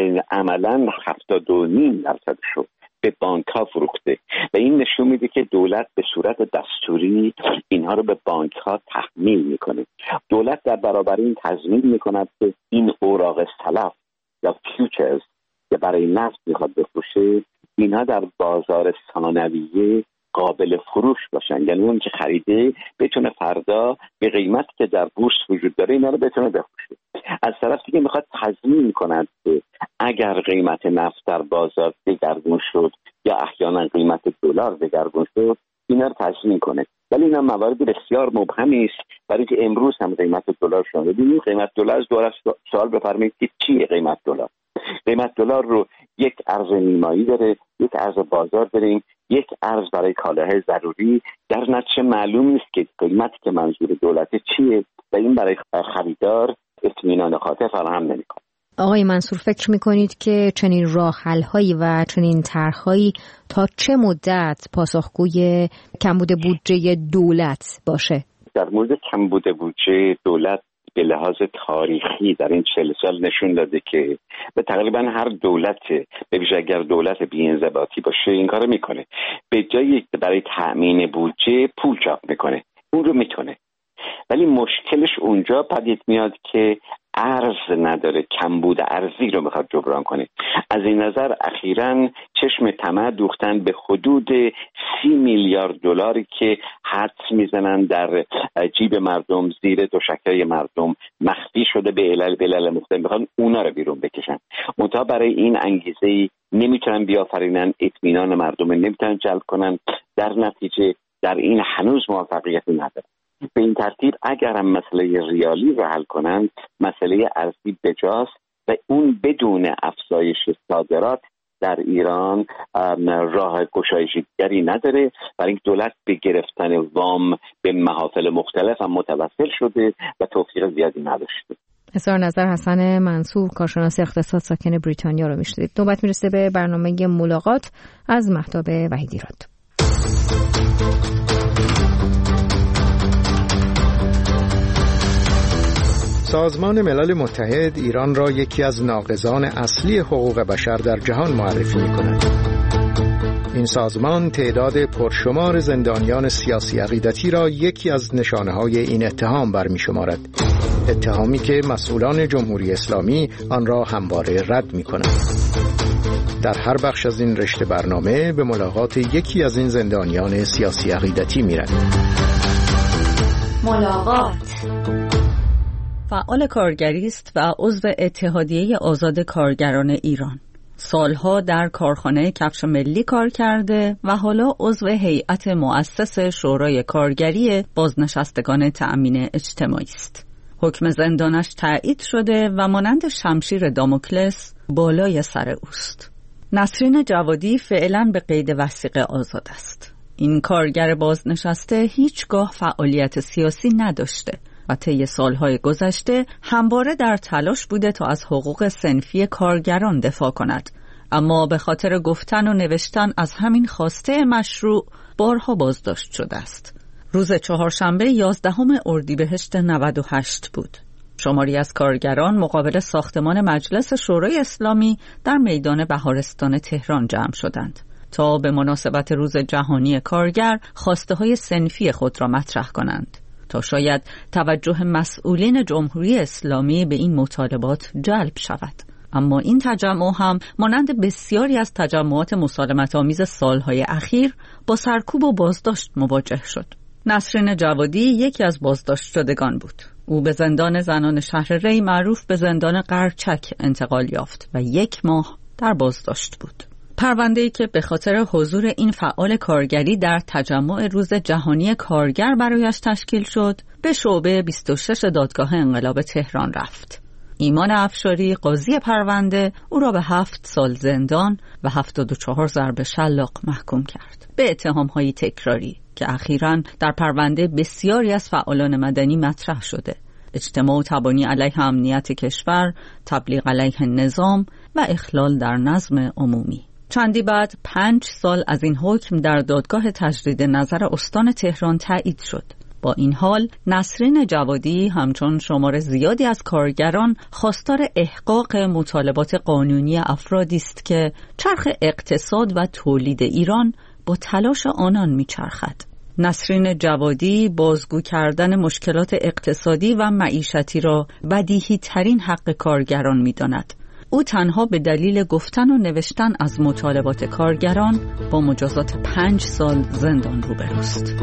عملاً هفتاد و نیم درصد شد به بانک‌ها فروخته و این نشون میده که دولت به صورت دستوری اینها رو به بانک‌ها تحمیل میکنه. دولت در برابر این تضمین میکند که این اوراق سلف یا فیوچرز که برای نفت میخواد بفروشه، اینها در بازار ثانویه قابل فروش باشن، یعنی اون که خریده بتونه فردا به قیمت که در بورس وجود داره اینا رو بتونه بفروشه. از طرف دیگه میخواد تضمین کند که اگر قیمت نفت در بازار دگرگون شد یا احیانا قیمت دلار دگرگون شد، اینا رو تضمین کنه. ولی اینا موارد بسیار مبهمی است، برای که امروز هم قیمت دلار شما ببینید، قیمت دلار از دور سوال بفرمایید که چیه قیمت دلار؟ قیمت دلار رو یک ارز نیمایی داره، یک ارز بازار داریم، یک ارز برای کالاهای ضروری. در نتیجه معلوم نیست که قیمتی که منظور دولت چیه و این برای خریدار اطمینان خاطر فراهم نمی‌کنه. آقای منصور، فکر می‌کنید که چنین راه حل‌هایی و چنین طرح‌هایی تا چه مدت پاسخگوی کمبود بودجه دولت باشه؟ در مورد کمبود بودجه دولت به لحاظ تاریخی در این چهل سال نشون داده که به تقریبا هر دولت، به ویژه اگر دولت بی‌انضباطی باشه، این کارو میکنه. به جای برای تأمین بودجه پول چاپ میکنه، اون رو میتونه، ولی مشکلش اونجا پدید میاد که ارز نداره، کمبود ارزی رو میخواد جبران کنه. از این نظر اخیراً چشم طمع دوختن به حدود سی میلیارد دلاری که حدس میزنن در جیب مردم، زیر دوشکای مردم مخفی شده به علل بلل مختلف، میخوان اونا رو بیرون بکشن. منتها برای این انگیزه‌ای نمیتونن بیافرینن، اطمینان مردم نمیتونن جلب کنن، در نتیجه در این هنوز موفقیتی نداره. به این ترتیب اگر هم مسئله ریالی رو حل کنند، مسئله ارزی بجاست و اون بدون افزایش صادرات در ایران راه گشایشی دیگری نداره. برای اینکه دولت به گرفتن وام به محافل مختلف هم متوسل شده و توفیق زیادی نداشته. اظهار نظر حسن منصور، کارشناس اقتصاد ساکن بریتانیا رو میشنوید. نوبت میرسه به برنامه ملاقات از مهتاب وحیدی‌راد. سازمان ملل متحد ایران را یکی از ناقضان اصلی حقوق بشر در جهان معرفی می‌کند. این سازمان تعداد پرشمار زندانیان سیاسی عقیدتی را یکی از نشانه‌های این اتهام برمی‌شمارد. اتهامی که مسئولان جمهوری اسلامی آن را همواره رد می‌کنند. در هر بخش از این رشته برنامه به ملاقات یکی از این زندانیان سیاسی عقیدتی می‌رویم. ملاقات. فعال کارگری است و عضو اتحادیه آزاد کارگران ایران. سالها در کارخانه کفش ملی کار کرده و حالا عضو هیئت مؤسس شورای کارگری بازنشستگان تأمین اجتماعی است. حکم زندانش تایید شده و مانند شمشیر داموکلس بالای سر اوست. نسرین جوادی فعلا به قید وثیقه آزاد است. این کارگر بازنشسته هیچگاه فعالیت سیاسی نداشته و طی سالهای گذشته همواره در تلاش بوده تا از حقوق صنفی کارگران دفاع کند، اما به خاطر گفتن و نوشتن از همین خواسته مشروع بارها بازداشت شده است. روز چهارشنبه یازدهم اردیبهشت نود و هشت بود. شماری از کارگران مقابل ساختمان مجلس شورای اسلامی در میدان بهارستان تهران جمع شدند تا به مناسبت روز جهانی کارگر خواسته های صنفی خود را مطرح کنند، تا شاید توجه مسئولین جمهوری اسلامی به این مطالبات جلب شود. اما این تجمع هم مانند بسیاری از تجمعات مسالمت‌آمیز سالهای اخیر با سرکوب و بازداشت مواجه شد. نسرین جوادی یکی از بازداشت شدگان بود. او به زندان زنان شهر ری معروف به زندان قرچک انتقال یافت و یک ماه در بازداشت بود. پرونده‌ای که به خاطر حضور این فعال کارگری در تجمع روز جهانی کارگر برایش تشکیل شد، به شعبه بیست و شش دادگاه انقلاب تهران رفت. ایمان افشاری قاضی پرونده او را به هفت سال زندان و هفتاد و چهار ضرب شلاق محکوم کرد به اتهام‌های تکراری که اخیراً در پرونده بسیاری از فعالان مدنی مطرح شده: اجتماع و تبانی علیه امنیت کشور، تبلیغ علیه نظام و اخلال در نظم عمومی. چندی بعد پنج سال از این حکم در دادگاه تجدید نظر استان تهران تایید شد. با این حال نسرین جوادی همچون شمار زیادی از کارگران خواستار احقاق مطالبات قانونی افرادی است که چرخ اقتصاد و تولید ایران با تلاش آنان میچرخد. نسرین جوادی بازگو کردن مشکلات اقتصادی و معیشتی را بدیهی ترین حق کارگران میداند. او تنها به دلیل گفتن و نوشتن از مطالبات کارگران با مجازات پنج سال زندان روبروست.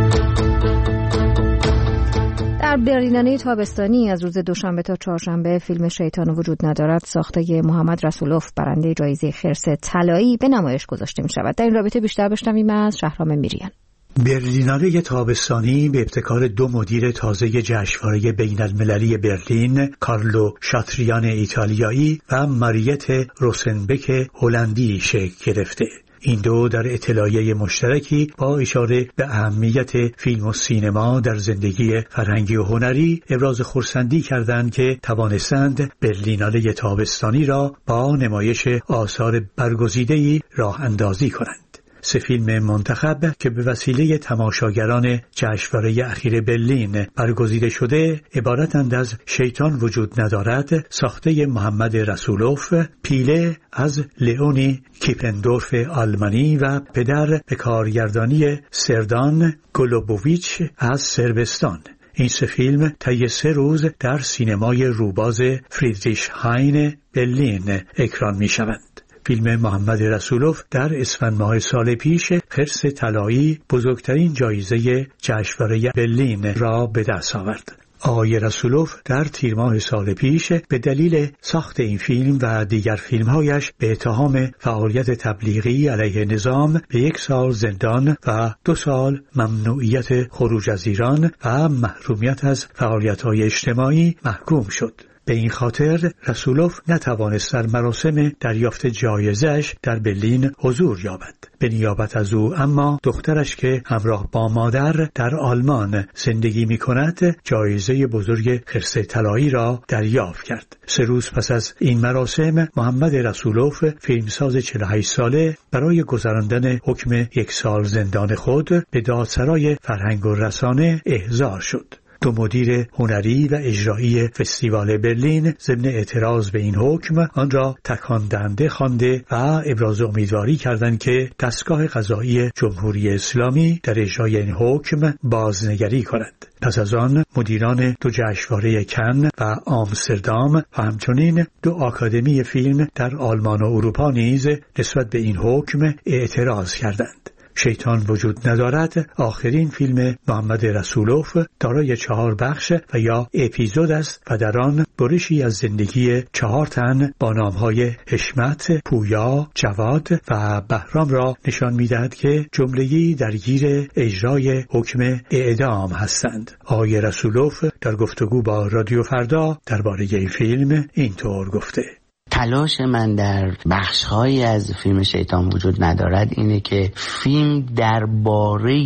در برلینانه تابستانی از روز دوشنبه تا چهارشنبه فیلم شیطان وجود ندارد ساخته محمد رسولوف برنده جایزه خرس طلایی به نمایش گذاشته می شود. در این رابطه بیشتر بشنویم از شهرام میریان. برلینانه تابستانی به ابتکار دو مدیر تازه جشنواره بین المللی برلین، کارلو شاتریان ایتالیایی و ماریت روسنبک هلندی شکل گرفته. این دو در اطلاعیه مشترکی با اشاره به اهمیت فیلم و سینما در زندگی فرهنگی و هنری ابراز خرسندی کردند که توانستند برلینانه تابستانی را با نمایش آثار برگزیده‌ای راه اندازی کنند. سه فیلم منتخب که به وسیله تماشاگران جشنواره اخیر برلین برگزیده شده عبارتند از شیطان وجود ندارد ساخته محمد رسولوف، پیله از لئونی کیپندورف آلمانی و پدر به کارگردانی سردان گلوبوویچ از صربستان. این سه فیلم طی سه روز در سینمای روباز فریدریش هاین برلین اکران می شوند. فیلم محمد رسولوف در اسفند ماه سال پیش خرس طلایی بزرگترین جایزه جشنواره برلین را به دست آورد. آقای رسولوف در تیر ماه سال پیش به دلیل ساخت این فیلم و دیگر فیلمهایش به اتهام فعالیت تبلیغی علیه نظام به یک سال زندان و دو سال ممنوعیت خروج از ایران و محرومیت از فعالیت‌های اجتماعی محکوم شد. به این خاطر رسولوف نتوانست در مراسم دریافت جایزه‌اش در برلین حضور یابد. به نیابت از او اما دخترش که همراه با مادر در آلمان زندگی می کند جایزه بزرگ خرس طلایی را دریافت کرد. سه روز پس از این مراسم محمد رسولوف فیلمساز چهل و هشت ساله برای گذراندن حکم یک سال زندان خود به دادسرای فرهنگ و رسانه احضار شد. دو مدیر هنری و اجرایی فستیوال برلین ضمن اعتراض به این حکم آن را تکان دهنده خوانده و ابراز امیدواری کردند که دستگاه قضایی جمهوری اسلامی در اجرای این حکم بازنگری کند. پس از آن مدیران دو جشنواره کن و آمستردام و همچنین دو آکادمی فیلم در آلمان و اروپا نیز نسبت به این حکم اعتراض کردند. شیطان وجود ندارد آخرین فیلم محمد رسولوف دارای چهار بخش و یا اپیزود است و در آن برشی از زندگی چهار تن با نامهای حشمت، پویا، جواد و بهرام را نشان می‌دهد که جمله‌ای درگیر اجرای حکم اعدام هستند. آقای رسولوف در گفتگو با رادیو فردا درباره این فیلم اینطور گفته: تلاش من در بخش‌هایی از فیلم شیطان وجود ندارد اینه که فیلم درباره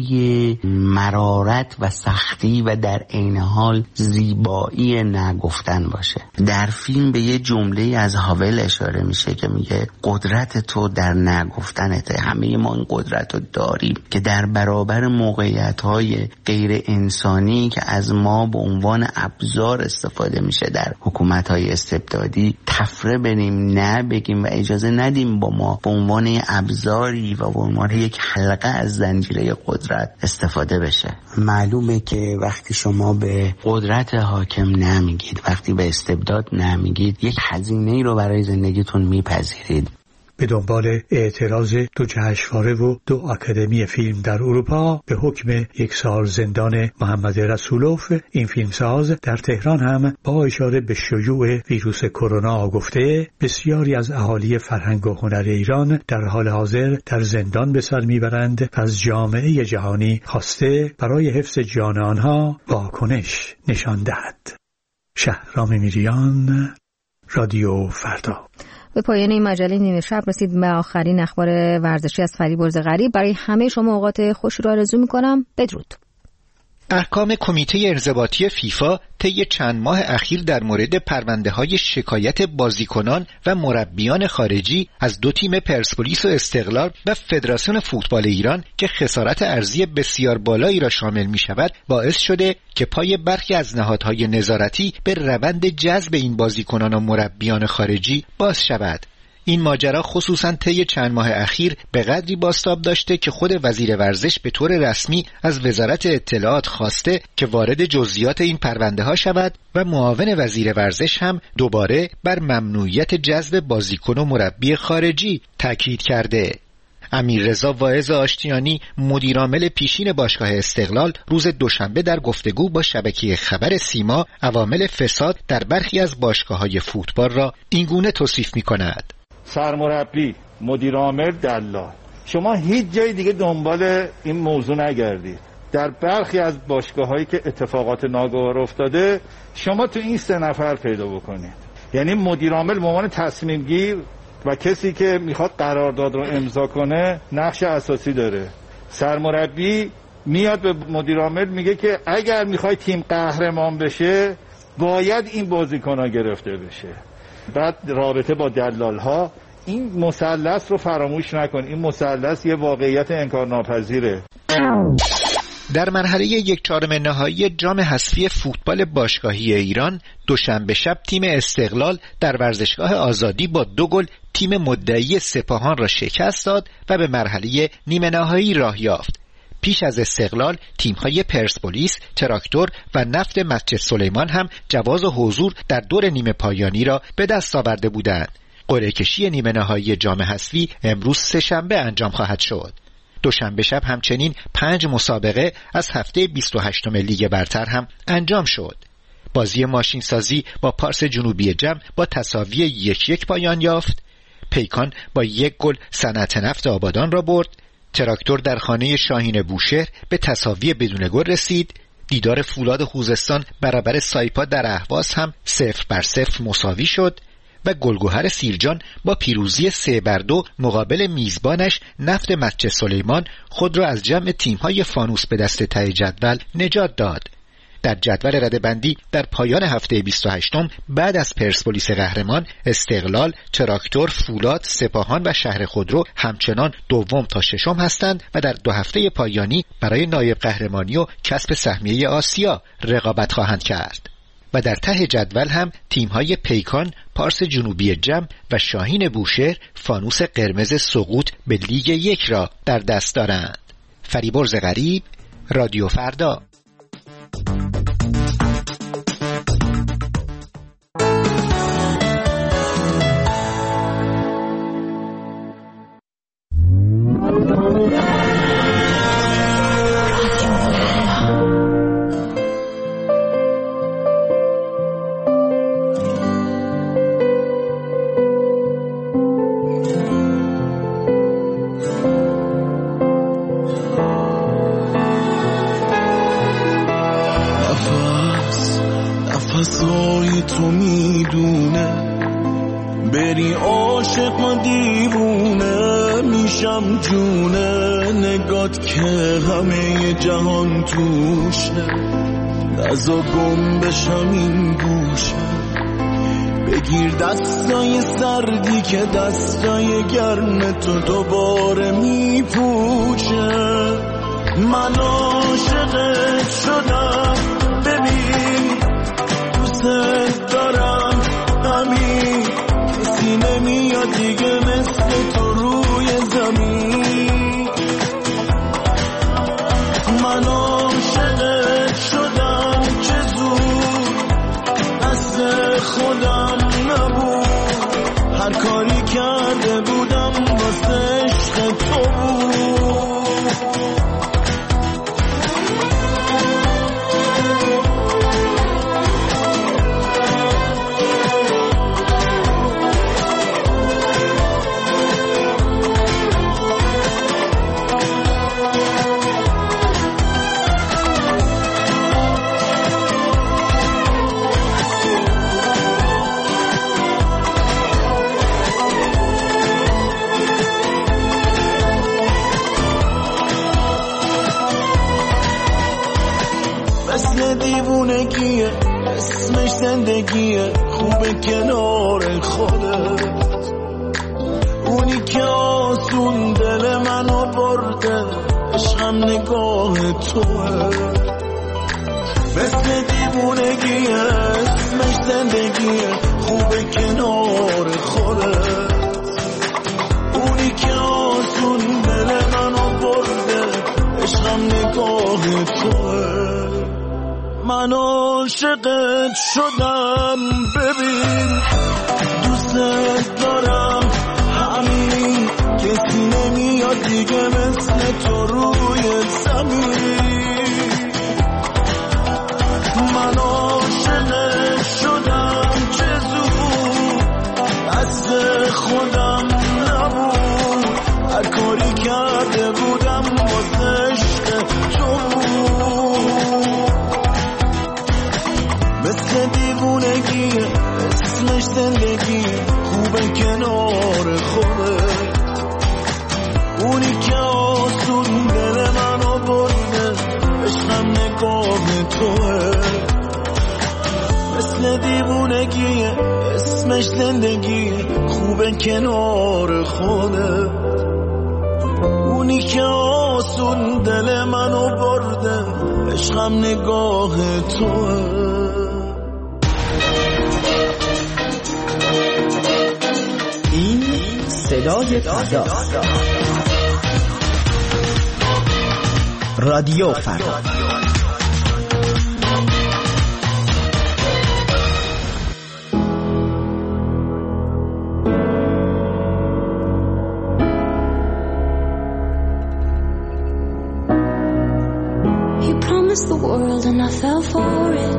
مرارت و سختی و در عین حال زیبایی نگفتن باشه. در فیلم به یه جمله از هاول اشاره میشه که میگه قدرت تو در نگفتنته. همه ما این قدرت رو داریم که در برابر موقعیت‌های غیر انسانی که از ما به عنوان ابزار استفاده میشه در حکومت‌های استبدادی تفره بریم، نه بگیم و اجازه ندیم با ما به عنوان ابزاری و به عنوان یک حلقه از زنجیره قدرت استفاده بشه. معلومه که وقتی شما به قدرت حاکم نمیگید، وقتی به استبداد نمیگید، یک هزینه‌ای رو برای زندگیتون میپذیرید. به دنبال اعتراض دو جشنواره و دو آکادمی فیلم در اروپا به حکم یک سال زندان محمد رسولوف، این فیلمساز در تهران هم با اشاره به شیوع ویروس کرونا گفته بسیاری از اهالی فرهنگ و هنر ایران در حال حاضر در زندان به سر میبرند و از جامعه جهانی خواسته برای حفظ جان آنها واکنش نشان دهد. شهرام میریان، رادیو فردا. به پایان این مجله نیمه شب رسید. به آخرین اخبار ورزشی از فریبرز غریب. برای همه شما اوقات خوشی را آرزو می‌کنم. بدرود. احکام کمیته ارضاباطی فیفا طی چند ماه اخیر در مورد پرونده‌های شکایت بازیکنان و مربیان خارجی از دو تیم پرسپولیس و استقلال و فدراسیون فوتبال ایران که خسارت ارزی بسیار بالایی را شامل می‌شود باعث شده که پای برخی از نهادهای نظارتی به روند جذب این بازیکنان و مربیان خارجی باز شود. این ماجرا خصوصاً طی چند ماه اخیر به قدری بازتاب داشته که خود وزیر ورزش به طور رسمی از وزارت اطلاعات خواسته که وارد جزئیات این پرونده ها شود و معاون وزیر ورزش هم دوباره بر ممنوعیت جذب بازیکن و مربی خارجی تاکید کرده. امیررضا واعظ آشتیانی مدیرعامل پیشین باشگاه استقلال روز دوشنبه در گفتگو با شبکه خبر سیما عوامل فساد در برخی از باشگاه‌های فوتبال را اینگونه توصیف می‌کند: سرمربی، مدیر عامل، دلال، شما هیچ جای دیگه دنبال این موضوع نگردید. در برخی از باشگاه‌هایی که اتفاقات ناگوار افتاده شما تو این سه نفر پیدا بکنید. یعنی مدیر عامل به عنوان تصمیم گیر و کسی که میخواد قرارداد رو امضا کنه نقش اساسی داره. سرمربی میاد به مدیر عامل میگه که اگر میخوای تیم قهرمان بشه باید این بازیکن‌ها گرفته بشه. بعد رابطه با دلال‌ها، این مثلث رو فراموش نکن. این مثلث یه واقعیت انکارناپذیره. در مرحله یک چهارم نهایی جام حذفی فوتبال باشگاهی ایران دوشنبه شب تیم استقلال در ورزشگاه آزادی با دو گل تیم مدعی سپاهان را شکست داد و به مرحله نیمه نهایی راه یافت. پیش از استقلال تیم‌های پرسپولیس، تراکتور و نفت مسجد سلیمان هم جواز حضور در دور نیمه پایانی را به دست آورده بودند. قرعه کشی نیمه نهایی جام حذفی امروز سه‌شنبه انجام خواهد شد. دوشنبه شب همچنین پنج مسابقه از هفته بیست و هشتم لیگ برتر هم انجام شد. بازی ماشین سازی با پارس جنوبی جم با تساوی یک یک پایان یافت. پیکان با یک گل صنعت نفت آبادان را برد. تراکتور در خانه شاهین بوشهر به تساوی بدون گل رسید. دیدار فولاد خوزستان برابر سایپا در اهواز هم صفر بر صفر مساوی شد و گلگهر سیرجان با پیروزی سه بر دو مقابل میزبانش نفت مسجد سلیمان خود را از جمع تیم‌های فانوس به دست ته جدول نجات داد. در جدول رده‌بندی در پایان هفته بیست و هشتم بعد از پرسپولیس قهرمان، استقلال، تراکتور، فولاد، سپاهان و شهر خودرو همچنان دوم تا ششم هستند و در دو هفته پایانی برای نایب قهرمانی و کسب سهمیه آسیا رقابت خواهند کرد. و در ته جدول هم تیم‌های پیکان، پارس جنوبی جم و شاهین بوشهر فانوس قرمز سقوط به لیگ یک را در دست دارند. فریبرز غریب، رادیو فردا. نفسای تو میدونه بری عاشق و دیوونه میشم جونه نگات که همه جهان توشه نزا گم بشم این گوشه بگیر دستای سردی که دستای گرم تو دوباره میپوشه من عاشقت شدم ببین دوست دارم همین کسی نمیاد دیگه مثل تو روی زمین من عاشقت شدم چه زود دست خودم نبود هر کاری کرده بودم واسه عشق تو بود دیوونگیه اسمش زندگیه خوبه کنار خودت اونی که آسون دل منو برده عشقم نگاه توه مثل دیوونگیه اسمش زندگیه خوبه کنار خودت اونی که آسون دل منو برده عشقم نگاه توه من عاشقت شدم ببین دوست دارم همین کسی نمیاد دیگه مثل تو روی زمین من عاشقت شدم چه زود دست خودم نبود هر کاری کرده بودم واسه عشق تو مثل دیوونگی اسمش زندگی خوبه کنار خودت اونی که آسون دل منو برده عشقم نگاه توه مثل دیوونگی اسمش زندگی خوبه کنار خودت اونی که آسون دل منو برده عشقم نگاه توه صدای فردا رادیو فردا You promised the world and I fell for it.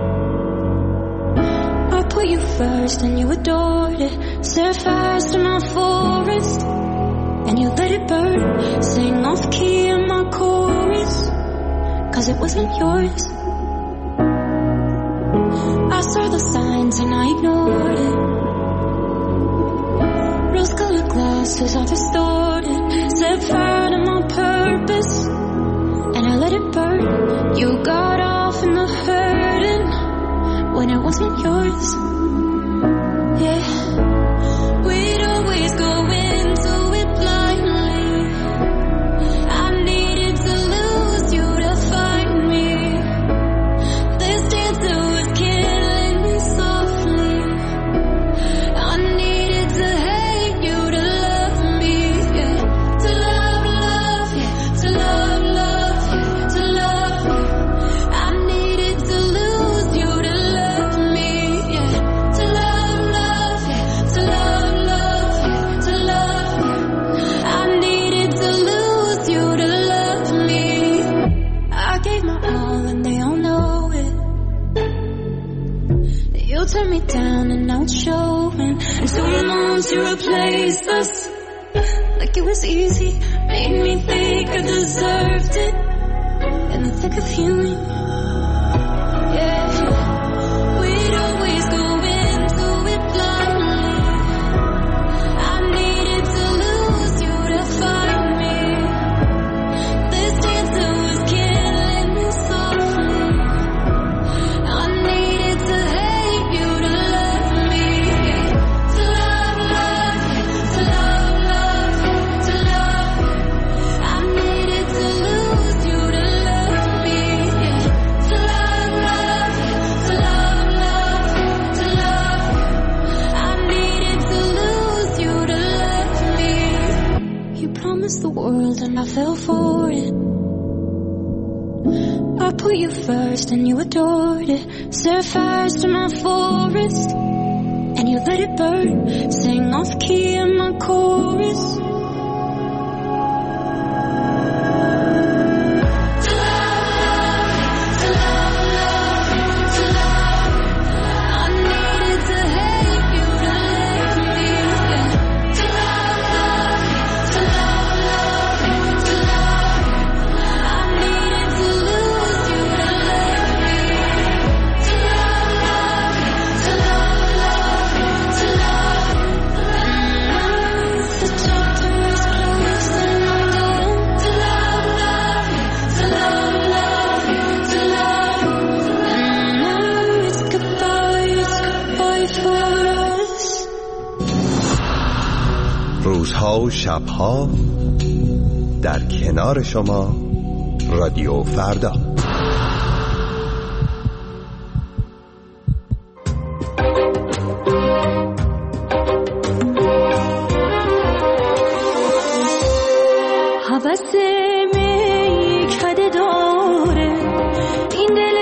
I put you first and you adored it. Set fast in my forest and you let it burn. Sing off key in my chorus, cause it wasn't yours. I saw the signs and I ignored it. Rose-colored glasses are distorted. Set fire to my purpose and I let it burn. You got off in the hurt. when it wasn't yours. Yeah, we'd always go into it blindly. I needed to lose you to find me. This dancer was killing me softly. I needed to hate you to love me, yeah. To love, love, yeah. To love, love, yeah. To love me. I needed to lose you to love me, yeah. To love, love, yeah. To love, love, yeah. To love me. I needed to lose you to love me. I gave my all and they all know it. You turned me down and now it's showing. And someone wants to replace us. Like it was easy, made me think I deserved it. In the thick of healing, yeah. We'd always go into it blindly. I needed to lose you to find me. This dancer was killing me softly. I needed to hate you to love me, yeah. To love, love, yeah. To love, love, yeah. To love me. I needed to lose you to love me, yeah. To love, love, yeah. To love, love, yeah. To love me. I needed to lose you to love me. You promised the world and I fell for it. I put you first and you adored it. Set fires to my forest and you let it burn. Sang off key in my chorus. To love, to love, love, to love. I needed to hate you to love me, yeah. To love, love, to love, love, to love. I needed to lose you to love me. To love, love, to love, love, to love. The chapter is closed and I'm done. To love, love, to love, love, to love. And now it's goodbye, it's goodbye for us. روزها و شبها در کنار شما رادیو فردا. هوس میکده داره این دل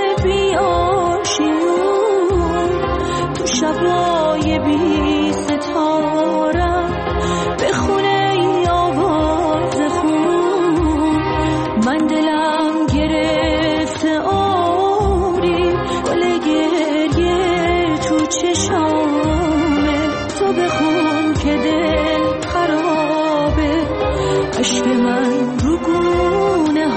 بیاشیون تو شبای بی ستاره بخونه ای آواز خون. من دلم گرفته آری گل گریه تو چشامه. تو بخون که دل خرابه عشق من رو گونه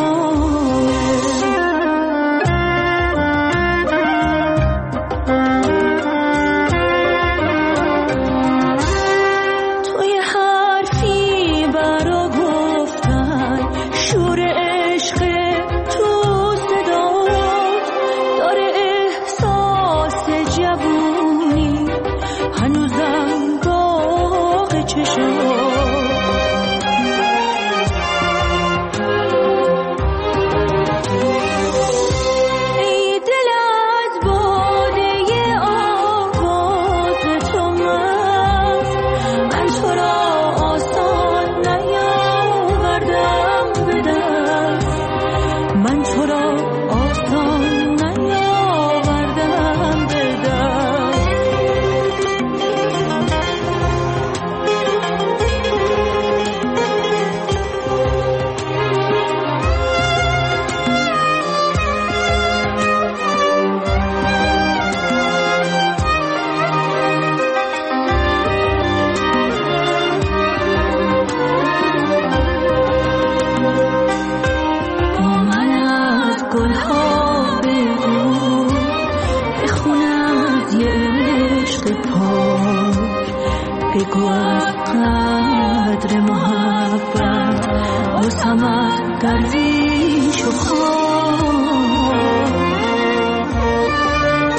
توی حرفی برا گفتن شور عشق تو صدا داره احساس جوونی هنوزم باغ چشم. بگو از قدر محبت واسمت درویش و خواه.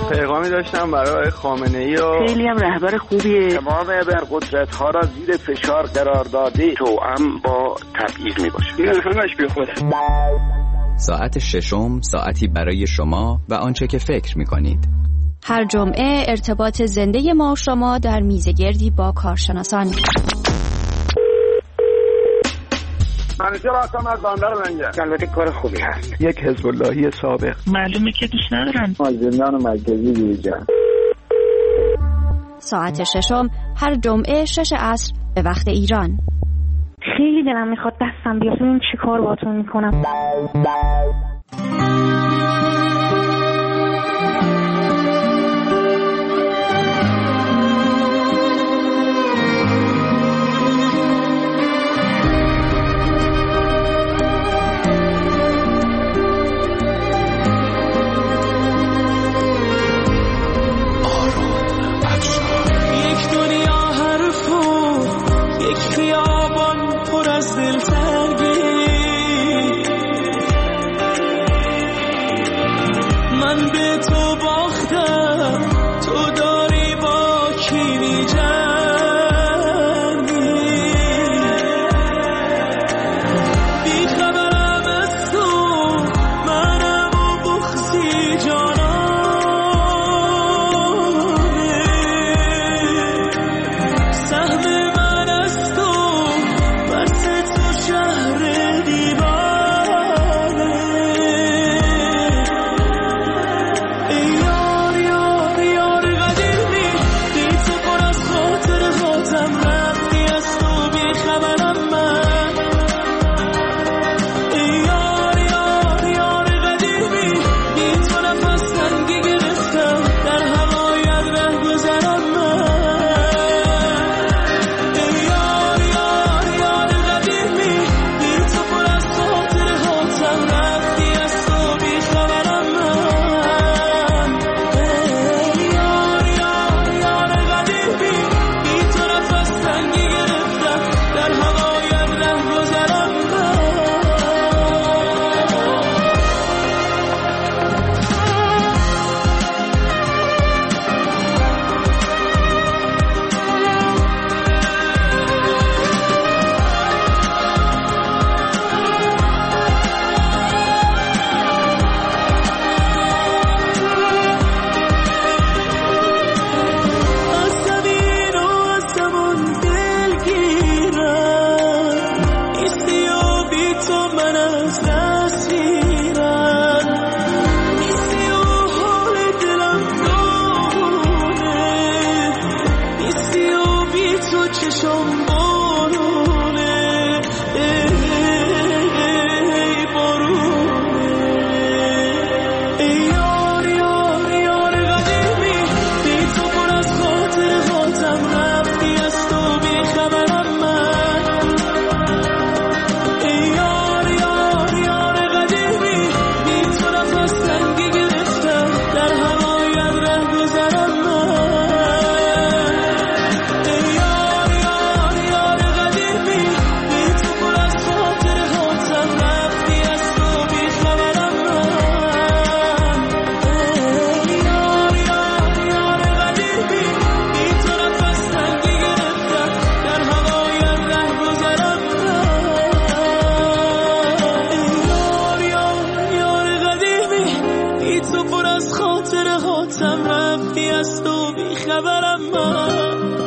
پیغامی داشتم برای خامنه‌ای و خیلی هم رهبر خوبیه. تمام ابرقدرت‌ها را زیر فشار قرار داده، توأم با تبعیض میباشه. این همش بیخوده. ساعت ششم، ساعتی برای شما و آنچه که فکر میکنید. هر جمعه ارتباط زنده ما و شما در میزگردی با کارشناسان. منیجر هستم از بندر لنگه. البته کار خوبی هست. یک حزب اللهی سابق. معلومه که دوست ندارن. از زندان مرکزی بیرون. ساعت ششم هر جمعه شش عصر به وقت ایران. خیلی دلم میخواد دستم بیاد ببینم چی کار باهاتون میکنم. از خاطر هاتم رفتی از تو بیخبرم من.